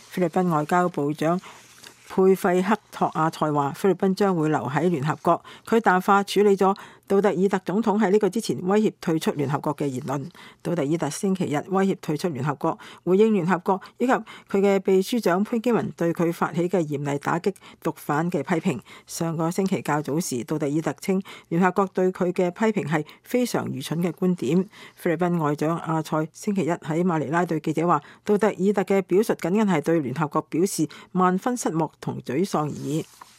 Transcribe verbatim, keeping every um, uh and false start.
菲律賓外交部長佩費克托亞塞話：菲律賓將會留喺聯合國。佢淡化處理咗杜特爾特總統喺呢個之前威脅退出聯合國嘅言論。杜特爾特星期日威脅退出聯合國，回應聯合國以及佢嘅秘書長潘基文對佢發起嘅嚴厲打擊毒販嘅批評。上個星期較早時，杜特爾特稱聯合國對佢嘅批評係非常愚蠢嘅觀點。菲律賓外長阿塞星期一喺馬尼拉對記者話：杜特爾特嘅表述僅僅係對聯合國表示萬分失望同沮喪而已。